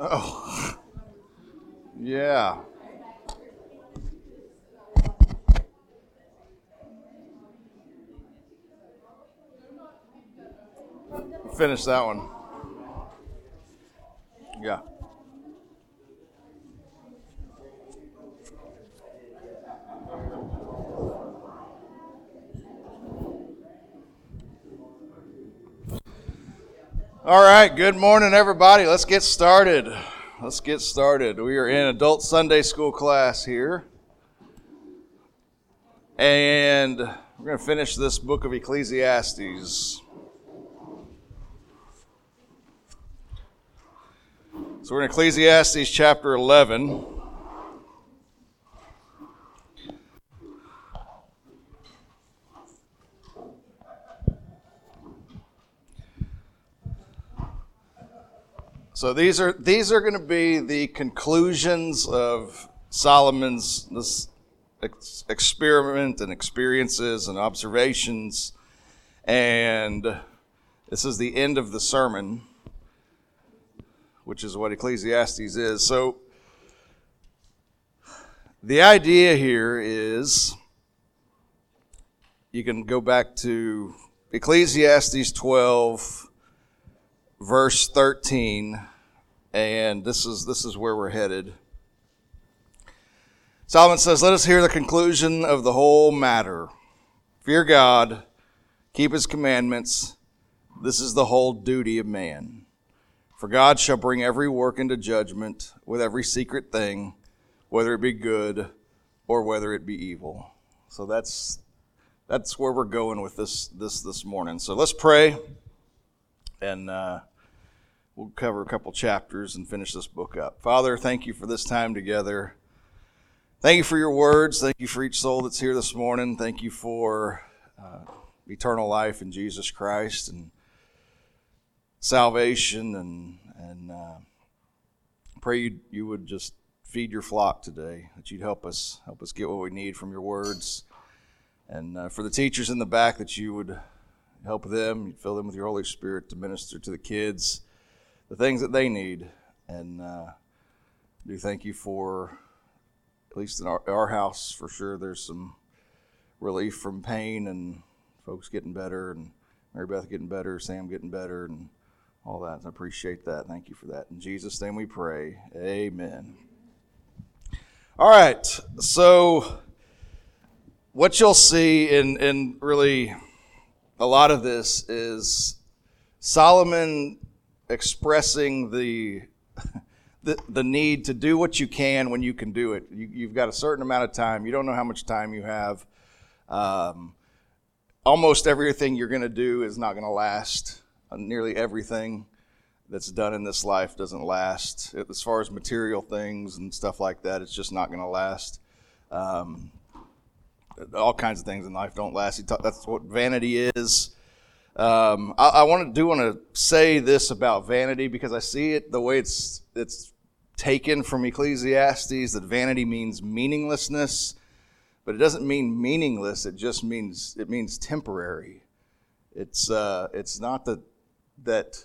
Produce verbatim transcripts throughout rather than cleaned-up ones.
Oh, yeah. Finish that one. Yeah. All right, good morning, everybody. Let's get started. Let's get started. We are in adult Sunday school class here. And we're going to finish this book of Ecclesiastes. So we're in Ecclesiastes chapter eleven. So these are these are going to be the conclusions of Solomon's this ex- experiment and experiences and observations, and this is the end of the sermon, which is what Ecclesiastes is. So the idea here is you can go back to Ecclesiastes twelve, verse thirteen, and this is this is where we're headed. Solomon says, "Let us hear the conclusion of the whole matter. Fear God, keep his commandments. This is the whole duty of man. For God shall bring every work into judgment with every secret thing, whether it be good or whether it be evil." So that's that's where we're going with this this this morning. So let's pray, and uh, we'll cover a couple chapters and finish this book up. Father, thank you for this time together. Thank you for your words. Thank you for each soul that's here this morning. Thank you for uh, eternal life in Jesus Christ and salvation, and and uh, pray you you would just feed your flock today, that you'd help us help us get what we need from your words, and uh, for the teachers in the back, that you would help them, you'd fill them with your Holy Spirit to minister to the kids the things that they need, and uh, do thank you for, at least in our, our house for sure, there's some relief from pain and folks getting better, and Mary Beth getting better, Sam getting better, and all that. I appreciate that. Thank you for that. In Jesus' name we pray. Amen. All right. So what you'll see in, in really a lot of this is Solomon expressing the, the the need to do what you can when you can do it. You, you've got a certain amount of time. You don't know how much time you have. Um, almost everything you're going to do is not going to last. Nearly everything that's done in this life doesn't last. As far as material things and stuff like that, it's just not going to last. Um, all kinds of things in life don't last. That's what vanity is. Um, I, I want to do want to say this about vanity, because I see it the way it's it's taken from Ecclesiastes, that vanity means meaninglessness, but it doesn't mean meaningless. It just means it means temporary. It's uh, it's not that. that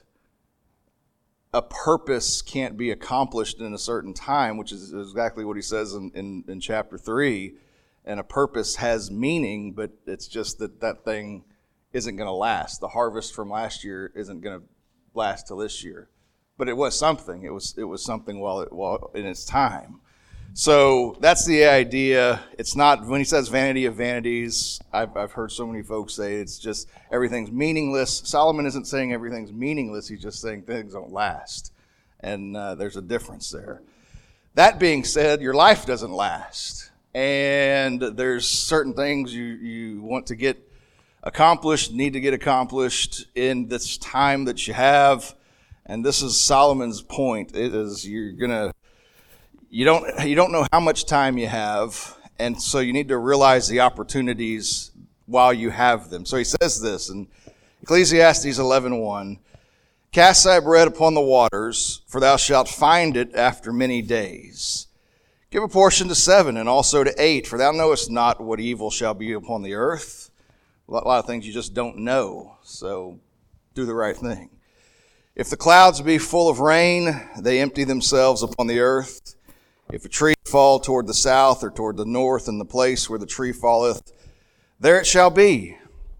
a purpose can't be accomplished in a certain time, which is exactly what he says in, in, in chapter three. And a purpose has meaning, but it's just that that thing isn't going to last. The harvest from last year isn't going to last till this year. But it was something. It was it was something while it while in its time. So that's the idea. It's not, when he says vanity of vanities, I've, I've heard so many folks say it's just everything's meaningless. Solomon isn't saying everything's meaningless. He's just saying things don't last. And uh, there's a difference there. That being said, your life doesn't last. And there's certain things you, you want to get accomplished, need to get accomplished in this time that you have. And this is Solomon's point. It is, you're going to You don't you don't know how much time you have, and so you need to realize the opportunities while you have them. So he says this in Ecclesiastes eleven one, "Cast thy bread upon the waters, for thou shalt find it after many days. Give a portion to seven, and also to eight, for thou knowest not what evil shall be upon the earth." A lot of things you just don't know, so do the right thing. If the clouds be full of rain, they empty themselves upon the earth. If a tree fall toward the south or toward the north, in the place where the tree falleth, there it shall be.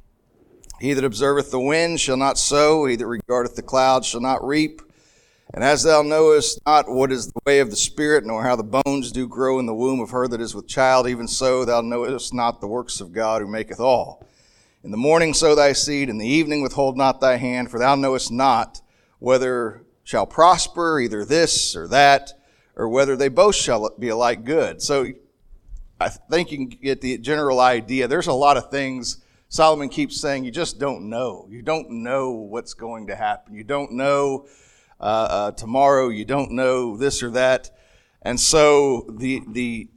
He that observeth the wind shall not sow, he that regardeth the clouds shall not reap. And as thou knowest not what is the way of the Spirit, nor how the bones do grow in the womb of her that is with child, even so thou knowest not the works of God who maketh all. In the morning sow thy seed, in the evening withhold not thy hand, for thou knowest not whether shall prosper either this or that, or whether they both shall be alike good. So I think you can get the general idea. There's a lot of things Solomon keeps saying you just don't know. You don't know what's going to happen. You don't know uh, uh, tomorrow. You don't know this or that. And so the the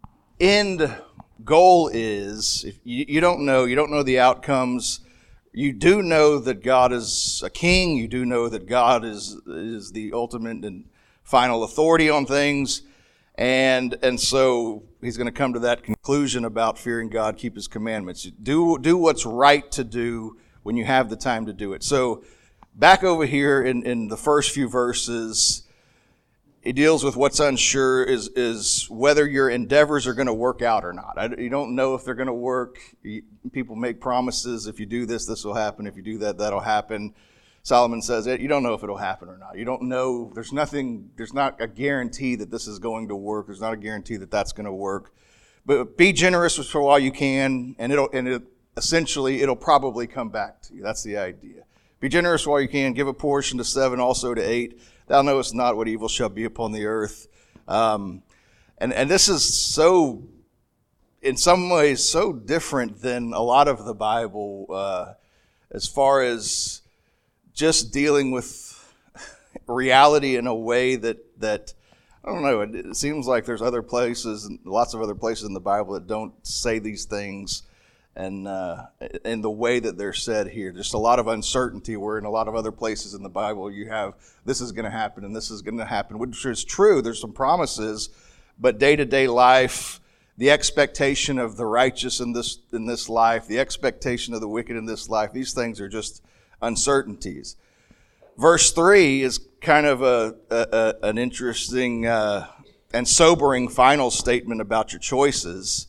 end goal is, if you, you don't know, you don't know the outcomes. You do know that God is a king. You do know that God is is the ultimate and final authority on things. And and so he's going to come to that conclusion about fearing God, keep his commandments. Do do what's right to do when you have the time to do it. So back over here in, in the first few verses, it deals with what's unsure is, is whether your endeavors are going to work out or not. I, you don't know if they're going to work. You, people make promises. If you do this, this will happen. If you do that, that'll happen. Solomon says you don't know if it'll happen or not. You don't know. There's nothing, there's not a guarantee that this is going to work. There's not a guarantee that that's going to work. But be generous for while you can, and it'll, and it, essentially it'll probably come back to you. That's the idea. Be generous while you can. Give a portion to seven, also to eight. Thou knowest not what evil shall be upon the earth. Um, and, and this is so, in some ways, so different than a lot of the Bible uh, as far as just dealing with reality in a way that, that I don't know, it, it seems like there's other places, lots of other places in the Bible that don't say these things and uh, in the way that they're said here. Just a lot of uncertainty, where in a lot of other places in the Bible you have this is going to happen and this is going to happen, which is true. There's some promises, but day-to-day life, the expectation of the righteous in this in this life, the expectation of the wicked in this life, these things are just uncertainties. Verse three is kind of a, a, a an interesting uh, and sobering final statement about your choices,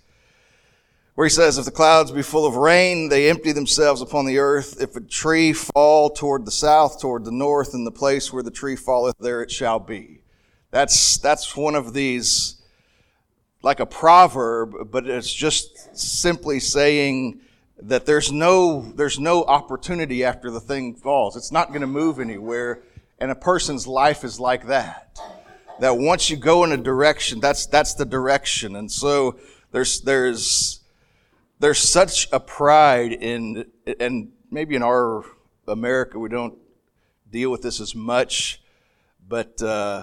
where he says, if the clouds be full of rain, they empty themselves upon the earth. If a tree fall toward the south, toward the north, in the place where the tree falleth, there it shall be. That's that's one of these, like a proverb, but it's just simply saying that there's no there's no opportunity after the thing falls. It's not going to move anywhere, and a person's life is like that. That once you go in a direction, that's that's the direction. And so there's there's there's such a pride in, and maybe in our America we don't deal with this as much, but uh,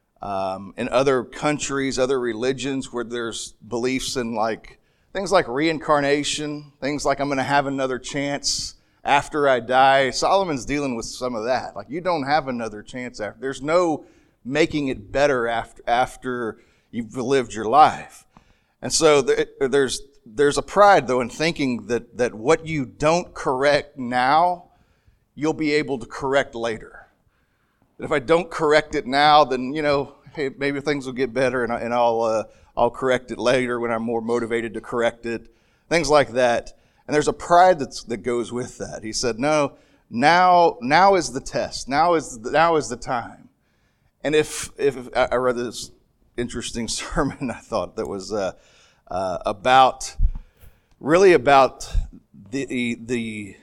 um, in other countries, other religions, where there's beliefs in like things like reincarnation, things like I'm going to have another chance after I die. Solomon's dealing with some of that. Like, you don't have another chance after. There's no making it better after after you've lived your life. And so there, there's there's a pride, though, in thinking that that what you don't correct now, you'll be able to correct later. That if I don't correct it now, then, you know, hey, maybe things will get better, and, I, and I'll uh, I'll correct it later when I'm more motivated to correct it. Things like that. And there's a pride that's, that goes with that. He said, no, now now is the test. Now is the, now is the time. And if if I read this interesting sermon, I thought that was uh, uh, about really about the the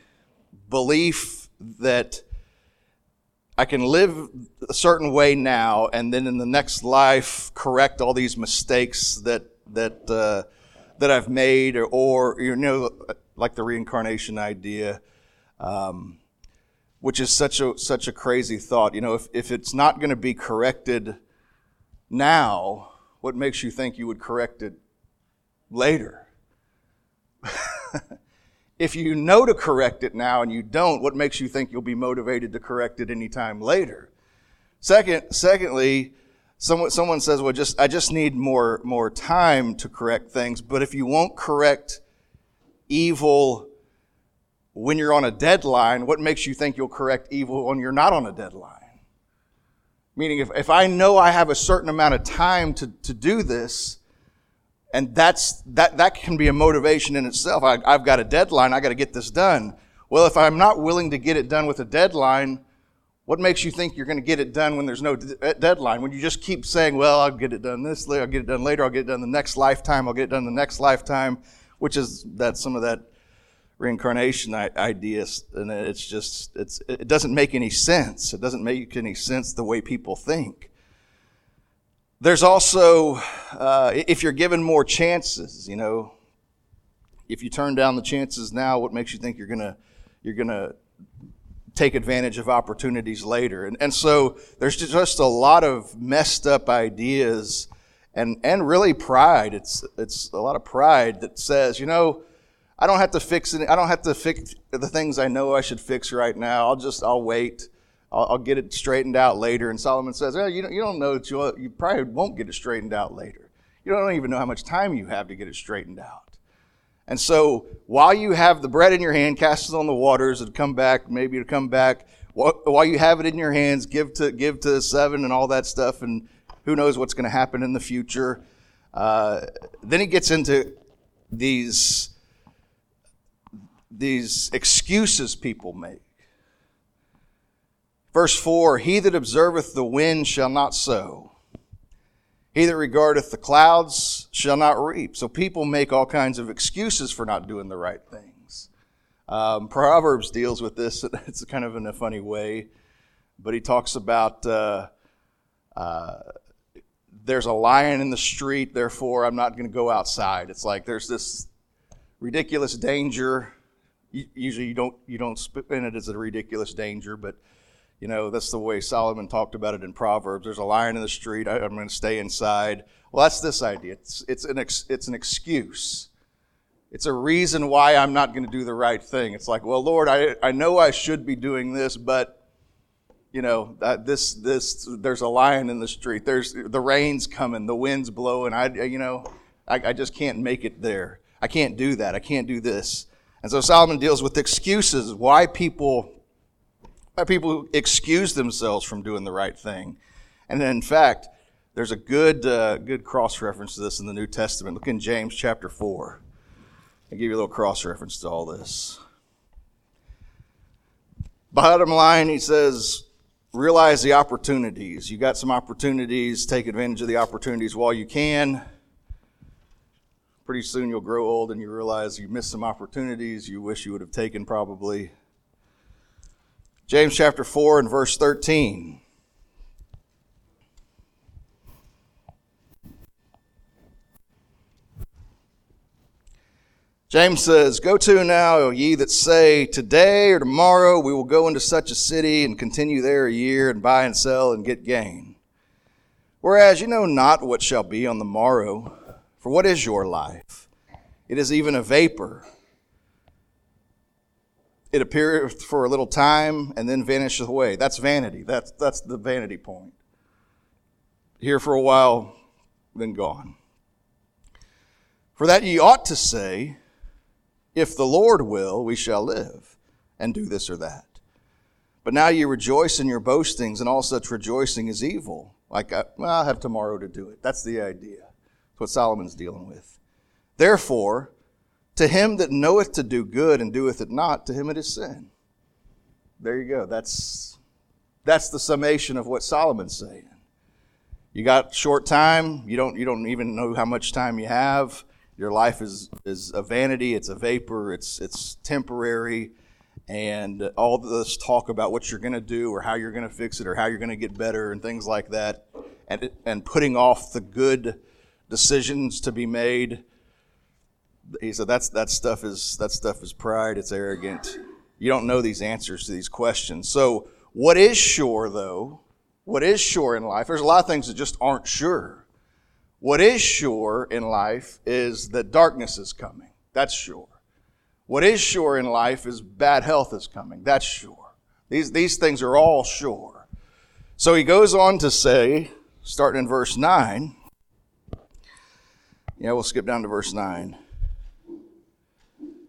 belief that I can live a certain way now, and then in the next life correct all these mistakes that that uh, that I've made, or, or you know, like the reincarnation idea, um, which is such a such a crazy thought. You know, if if it's not going to be corrected now, what makes you think you would correct it later? If you know to correct it now and you don't, what makes you think you'll be motivated to correct it anytime later? Second, secondly, someone someone says, "Well, just I just need more more time to correct things." But if you won't correct evil when you're on a deadline, what makes you think you'll correct evil when you're not on a deadline? Meaning if, if I know I have a certain amount of time to, to do this, and that's that that can be a motivation in itself. I, I've got a deadline, I got to get this done. Well, if I'm not willing to get it done with a deadline, what makes you think you're going to get it done when there's no d- deadline? When you just keep saying, well, I'll get it done this later, I'll get it done later, I'll get it done the next lifetime, I'll get it done the next lifetime, which is that some of that reincarnation ideas, and it's just, it's it doesn't make any sense. It doesn't make any sense the way people think. There's also, uh, if you're given more chances, you know, if you turn down the chances now, what makes you think you're gonna you're gonna take advantage of opportunities later? And and so there's just a lot of messed up ideas, and and really pride. It's it's a lot of pride that says, you know, I don't have to fix it. I don't have to fix the things I know I should fix right now. I'll just I'll wait. I'll, I'll get it straightened out later. And Solomon says, oh, you don't you don't know that you you probably won't get it straightened out later. You don't even know how much time you have to get it straightened out. And so while you have the bread in your hand, cast it on the waters, it'll come back, maybe it'll come back. While you have it in your hands, give to give to seven and all that stuff, and who knows what's going to happen in the future. Uh, then he gets into these, these excuses people make. Verse four, he that observeth the wind shall not sow. He that regardeth the clouds shall not reap. So people make all kinds of excuses for not doing the right things. Um, Proverbs deals with this. It's kind of in a funny way. But he talks about uh, uh, there's a lion in the street, therefore I'm not going to go outside. It's like there's this ridiculous danger. Usually you don't, you don't spin it as a ridiculous danger, but you know, that's the way Solomon talked about it in Proverbs. There's a lion in the street. I, I'm going to stay inside. Well, that's this idea. It's, it's, an ex, it's an excuse. It's a reason why I'm not going to do the right thing. It's like, well, Lord, I, I know I should be doing this, but, you know, uh, this this there's a lion in the street. There's the rain's coming. The wind's blowing. I, you know, I, I just can't make it there. I can't do that. I can't do this. And so Solomon deals with excuses, why people... By people who excuse themselves from doing the right thing. And in fact, there's a good uh, good cross-reference to this in the New Testament. Look in James chapter four. I'll give you a little cross-reference to all this. Bottom line, he says, realize the opportunities. You got some opportunities. Take advantage of the opportunities while you can. Pretty soon you'll grow old and you realize you missed some opportunities you wish you would have taken probably. James chapter four and verse thirteen. James says, go to now, O ye that say, today or tomorrow we will go into such a city and continue there a year and buy and sell and get gain. Whereas you know not what shall be on the morrow, for what is your life? It is even a vapor. It appeareth for a little time and then vanisheth away. That's vanity. That's, that's the vanity point. Here for a while, then gone. For that ye ought to say, if the Lord will, we shall live, and do this or that. But now ye rejoice in your boastings, and all such rejoicing is evil. Like, I, well, I'll have tomorrow to do it. That's the idea. That's what Solomon's dealing with. Therefore, to him that knoweth to do good and doeth it not, to him it is sin. There you go. That's that's the summation of what Solomon's saying. You got short time. You don't you don't even know how much time you have. Your life is is a vanity. It's a vapor. It's it's temporary. And all this talk about what you're going to do or how you're going to fix it or how you're going to get better and things like that, and and putting off the good decisions to be made. He said that's that stuff is that stuff is pride. It's arrogant. You don't know these answers to these questions. So what is sure, though? What is sure in life? There's a lot of things that just aren't sure. What is sure in life is that darkness is coming. That's sure. What is sure in life is bad health is coming. That's sure. These these things are all sure. So he goes on to say, starting in verse nine. Yeah, we'll skip down to verse nine.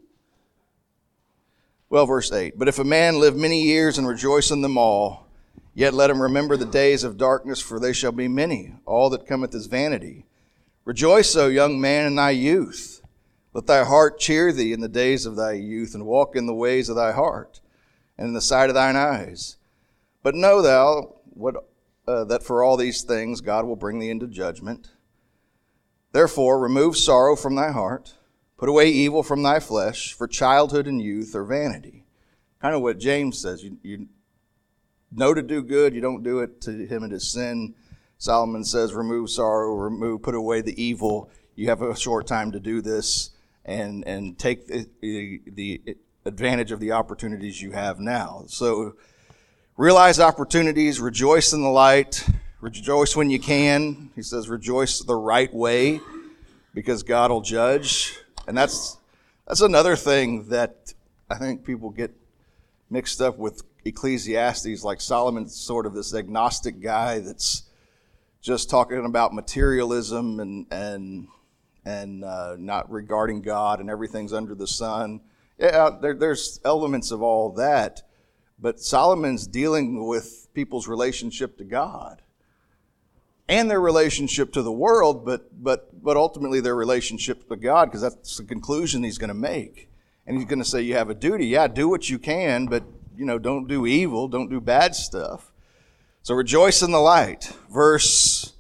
Well, verse eight. But if a man live many years and rejoice in them all, Yet let him remember the days of darkness, for they shall be many. All that cometh is vanity. Rejoice, O young man, in thy youth. Let thy heart cheer thee in the days of thy youth, and walk in the ways of thy heart, and in the sight of thine eyes. But know thou what, uh, that for all these things God will bring thee into judgment. Therefore remove sorrow from thy heart, put away evil from thy flesh, for childhood and youth are vanity. Kind of what James says. You, you know to do good, you don't do it. To him it is sin. Solomon says, remove sorrow, remove, put away the evil. You have a short time to do this, and and take the, the, the advantage of the opportunities you have now. So realize opportunities, rejoice in the light, rejoice when you can. He says rejoice the right way, because God will judge. And that's that's another thing that I think people get mixed up with Ecclesiastes. Like Solomon's sort of this agnostic guy that's just talking about materialism and and and uh, not regarding God, and everything's under the sun. Yeah, there, there's elements of all that, but Solomon's dealing with people's relationship to God and their relationship to the world, but but but ultimately their relationship to God, because that's the conclusion he's going to make. And he's going to say, you have a duty. Yeah, do what you can, but you know, don't do evil, don't do bad stuff. So rejoice in the light. Verse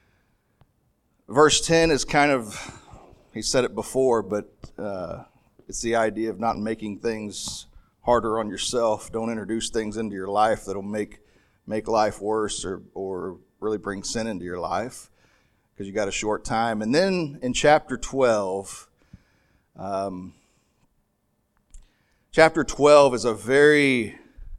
verse ten is kind of, he said it before, but uh, it's the idea of not making things harder on yourself. Don't introduce things into your life that'll make make life worse, or or really bring sin into your life, because you got a short time. And then in chapter twelve, um, chapter twelve is a very,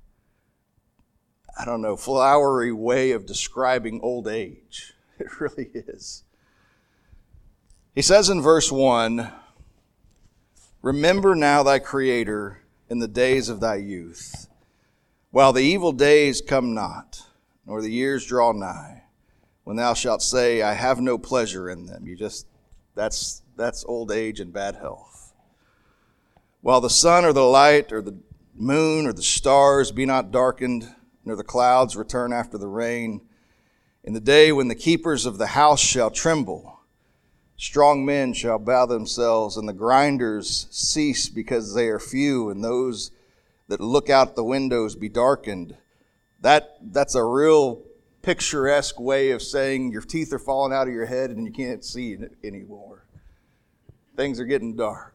I don't know, flowery way of describing old age. It really is. He says in verse one, remember now thy Creator in the days of thy youth, while the evil days come not, nor the years draw nigh, when thou shalt say, I have no pleasure in them. You just, that's that's old age and bad health. While the sun or the light or the moon or the stars be not darkened, nor the clouds return after the rain, in the day when the keepers of the house shall tremble, strong men shall bow themselves, and the grinders cease because they are few, and those that look out the windows be darkened. That that's a real picturesque way of saying your teeth are falling out of your head and you can't see it anymore. Things are getting dark.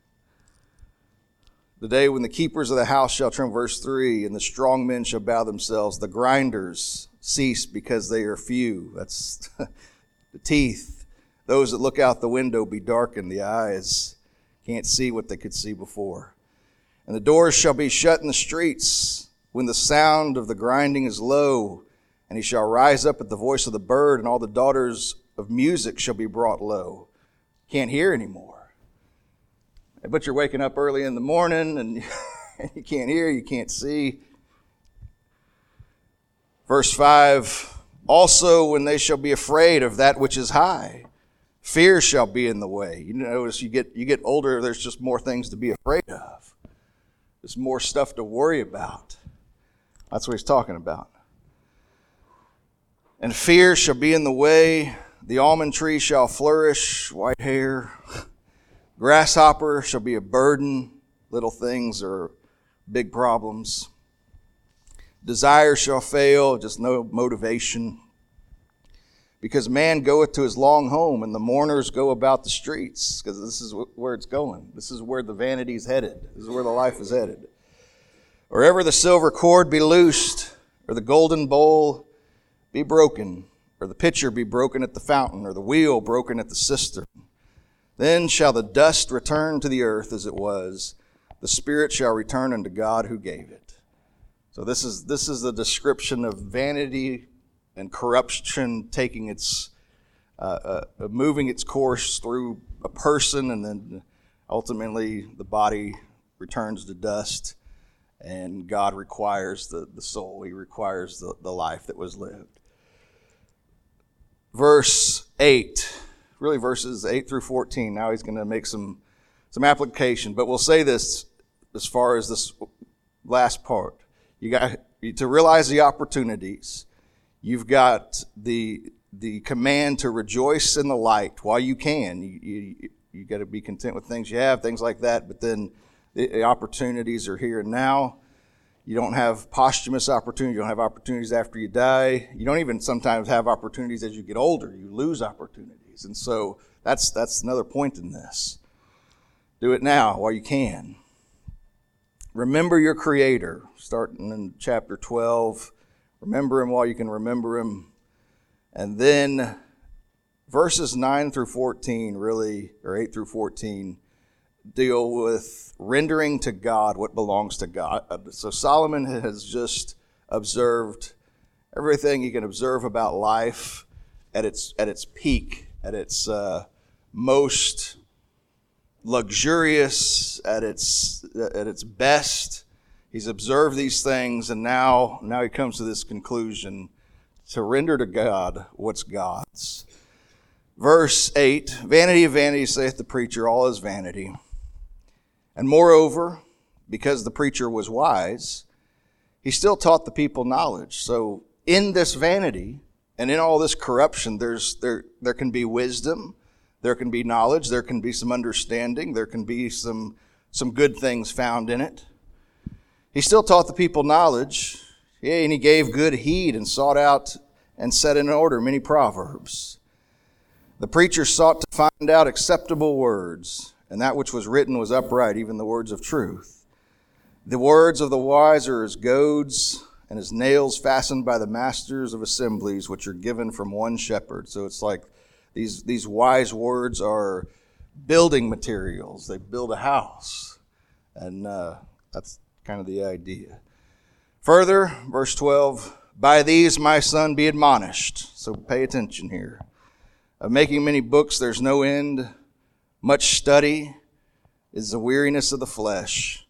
The day when the keepers of the house shall tremble, verse three, and the strong men shall bow themselves, the grinders cease because they are few. That's the teeth. Those that look out the window be darkened, the eyes can't see what they could see before. And the doors shall be shut in the streets when the sound of the grinding is low, and he shall rise up at the voice of the bird, and all the daughters of music shall be brought low. Can't hear anymore. But you're waking up early in the morning, and you can't hear, you can't see. Verse five, also when they shall be afraid of that which is high, fear shall be in the way. You notice you get you get older, there's just more things to be afraid of. There's more stuff to worry about. That's what he's talking about. And fear shall be in the way. The almond tree shall flourish, white hair. Grasshopper shall be a burden. Little things are big problems. Desire shall fail, just no motivation. Because man goeth to his long home, and the mourners go about the streets. Because this is where it's going. This is where the vanity is headed. This is where the life is headed. Or ever the silver cord be loosed, or the golden bowl be broken, or the pitcher be broken at the fountain, or the wheel broken at the cistern. Then shall the dust return to the earth as it was. The spirit shall return unto God who gave it. So this is this is the description of vanity and corruption taking its, uh, uh, moving its course through a person, and then ultimately the body returns to dust, and God requires the, the soul. He requires the, the life that was lived. Verse eight, really verses eight through fourteen. Now he's going to make some, some application, but we'll say this as far as this last part. You got to realize the opportunities. You've got the the command to rejoice in the light while you can. You you, you got to be content with things you have, things like that. But then the, the opportunities are here and now. You don't have posthumous opportunities. You don't have opportunities after you die. You don't even sometimes have opportunities as you get older. You lose opportunities. And so that's that's another point in this. Do it now while you can. Remember your Creator, starting in chapter twelve. Remember Him while you can remember Him. And then verses nine through fourteen really, or eight through fourteen, deal with rendering to God what belongs to God. So Solomon has just observed everything you can observe about life at its at its peak, at its uh, most luxurious, at its at its best. He's observed these things, and now now he comes to this conclusion: to render to God what's God's. Verse eight: Vanity of vanities, saith the preacher, all is vanity. And moreover, because the preacher was wise, he still taught the people knowledge. So in this vanity and in all this corruption, there's there there can be wisdom, there can be knowledge, there can be some understanding, there can be some some good things found in it. He still taught the people knowledge, yea, and he gave good heed and sought out and set in order many proverbs. The preacher sought to find out acceptable words, and that which was written was upright, even the words of truth. The words of the wise are as goads, and as nails fastened by the masters of assemblies, which are given from one shepherd. So it's like these, these wise words are building materials. They build a house. And uh, that's kind of the idea. Further, verse twelve, by these, my son, be admonished. So pay attention here. Of making many books, there's no end. Much study is the weariness of the flesh.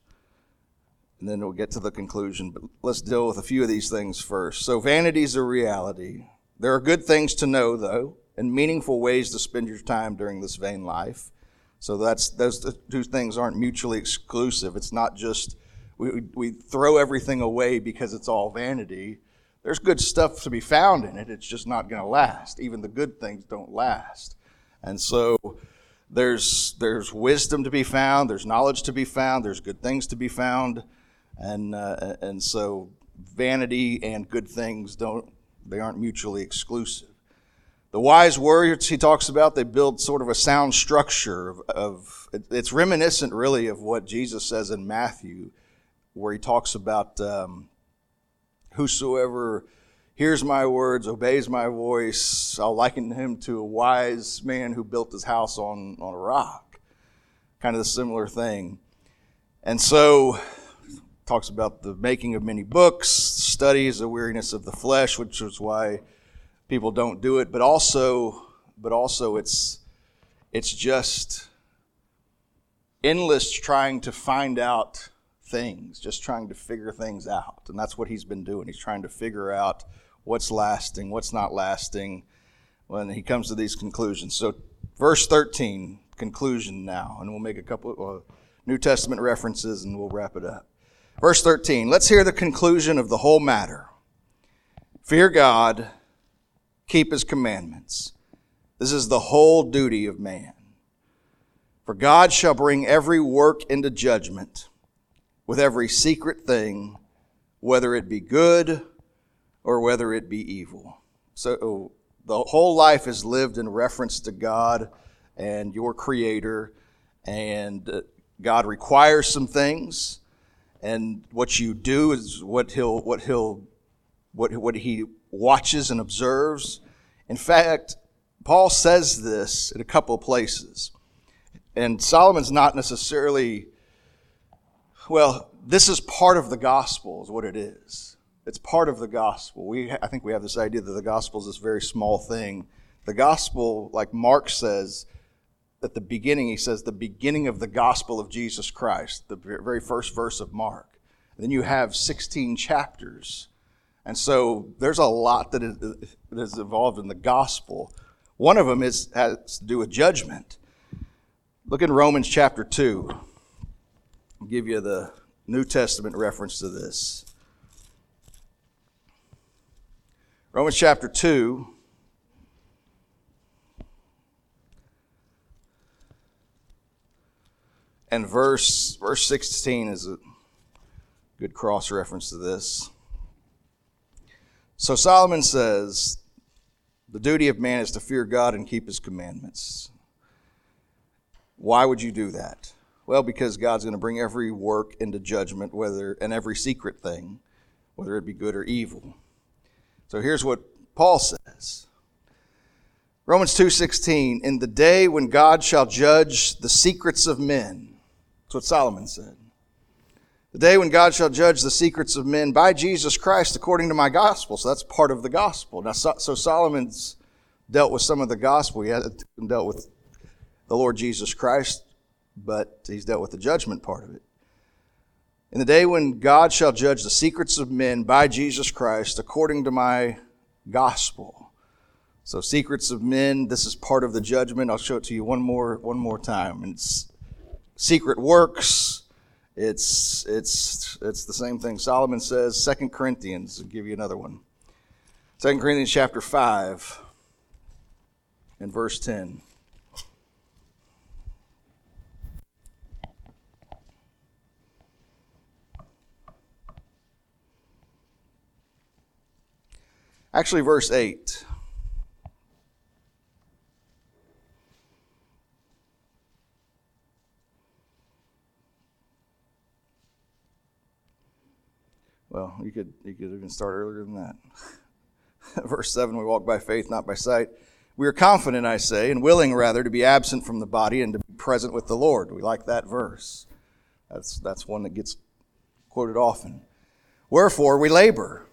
And then we'll get to the conclusion. But let's deal with a few of these things first. So vanity is a reality. There are good things to know, though, and meaningful ways to spend your time during this vain life. So that's those two things aren't mutually exclusive. It's not just we we throw everything away because it's all vanity. There's good stuff to be found in it. It's just not going to last. Even the good things don't last. And so There's there's wisdom to be found. There's knowledge to be found. There's good things to be found, and uh, and so vanity and good things don't they aren't mutually exclusive. The wise words he talks about, they build sort of a sound structure of, of it's reminiscent really of what Jesus says in Matthew, where he talks about um, whosoever hears my words, obeys my voice. I'll liken him to a wise man who built his house on, on a rock. Kind of a similar thing. And so, talks about the making of many books, studies the weariness of the flesh, which is why people don't do it. But also, but also it's it's just endless trying to find out things, just trying to figure things out. And that's what he's been doing. He's trying to figure out what's lasting, what's not lasting, when he comes to these conclusions. So verse thirteen, conclusion now, and we'll make a couple of uh, New Testament references and we'll wrap it up. Verse thirteen, let's hear the conclusion of the whole matter. Fear God, keep his commandments. This is the whole duty of man. For God shall bring every work into judgment with every secret thing, whether it be good or whether it be evil. So the whole life is lived in reference to God and your Creator, and God requires some things, and what you do is what he'll what he'll what what he watches and observes. In fact, Paul says this in a couple of places, and Solomon's not necessarily well. This is part of the gospel, is what it is. It's part of the gospel. We, I think we have this idea that the gospel is this very small thing. The gospel, like Mark says, at the beginning, he says, the beginning of the gospel of Jesus Christ, the very first verse of Mark. And then you have sixteen chapters. And so there's a lot that is, that is involved in the gospel. One of them is, has to do with judgment. Look in Romans chapter two. I'll give you the New Testament reference to this. Romans chapter two. And verse, verse sixteen is a good cross-reference to this. So Solomon says, the duty of man is to fear God and keep his commandments. Why would you do that? Well, because God's going to bring every work into judgment, whether and every secret thing, whether it be good or evil. So here's what Paul says. Romans two sixteen, in the day when God shall judge the secrets of men. That's what Solomon said. The day when God shall judge the secrets of men by Jesus Christ according to my gospel. So that's part of the gospel. Now, so, so Solomon's dealt with some of the gospel. He hasn't dealt with the Lord Jesus Christ, but he's dealt with the judgment part of it. In the day when God shall judge the secrets of men by Jesus Christ according to my gospel. So secrets of men, this is part of the judgment. I'll show it to you one more, one more time. It's secret works. It's it's it's the same thing. Solomon says, Second Corinthians, I'll give you another one. Second Corinthians chapter five and verse ten. Actually, verse eight. Well, you could you could even start earlier than that. Verse seven, we walk by faith, not by sight. We are confident, I say, and willing rather to be absent from the body and to be present with the Lord. We like that verse. That's that's one that gets quoted often. Wherefore we labor.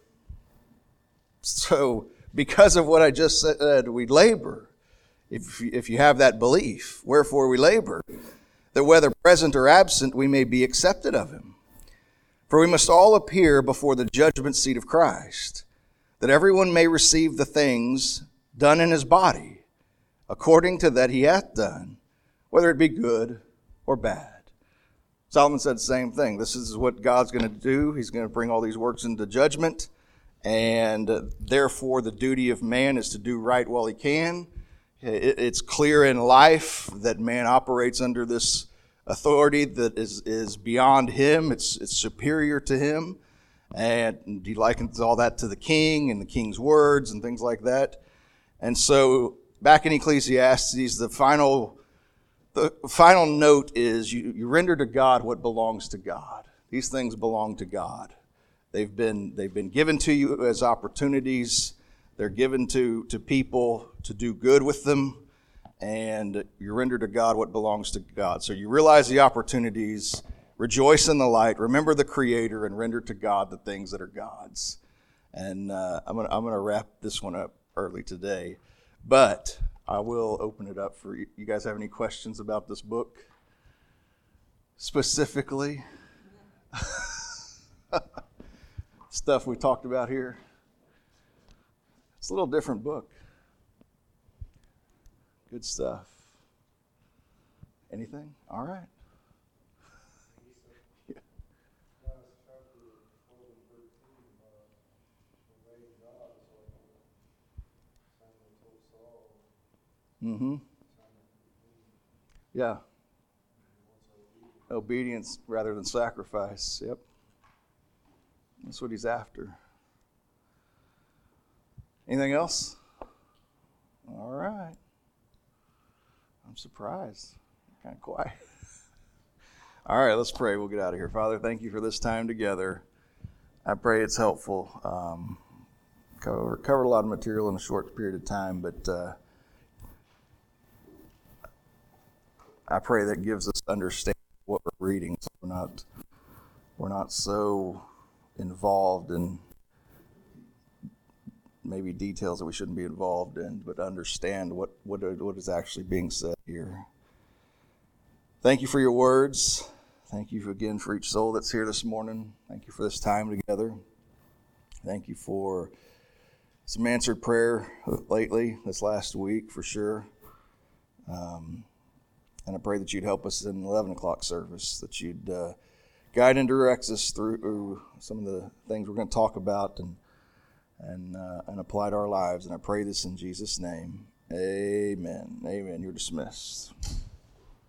So because of what I just said, we labor. If if you have that belief, wherefore we labor, that whether present or absent, we may be accepted of him. For we must all appear before the judgment seat of Christ, that everyone may receive the things done in his body, according to that he hath done, whether it be good or bad. Solomon said the same thing. This is what God's going to do. He's going to bring all these works into judgment, and therefore the duty of man is to do right while he can. It's clear in life that man operates under this authority that is, is beyond him. It's it's superior to him. And he likens all that to the king and the king's words and things like that. And so back in Ecclesiastes, the final the final note is you, you render to God what belongs to God. These things belong to God. They've been they've been given to you as opportunities. They're given to, to people to do good with them. And you render to God what belongs to God. So you realize the opportunities, rejoice in the light, remember the Creator, and render to God the things that are God's. And uh, I'm gonna I'm gonna wrap this one up early today, but I will open it up for you. You guys have any questions about this book specifically? Stuff we talked about here. It's a little different book. Good stuff. Anything? All right. Yeah. Mm-hmm. Yeah. Obedience rather than sacrifice. Yep. That's what he's after. Anything else? All right. I'm surprised. Kind of quiet. All right, let's pray. We'll get out of here. Father, thank you for this time together. I pray it's helpful. Um, cover, covered a lot of material in a short period of time, but uh, I pray that gives us understanding of what we're reading, so we're not we're not so involved in maybe details that we shouldn't be involved in, but understand what, what, what is actually being said here. Thank you for your words. Thank you again for each soul that's here this morning. Thank you for this time together. Thank you for some answered prayer lately, this last week for sure. Um, and I pray that you'd help us in the eleven o'clock service, that you'd uh, guide and direct us through some of the things we're going to talk about, and and uh, and apply to our lives. And I pray this in Jesus' name. Amen. Amen. You're dismissed.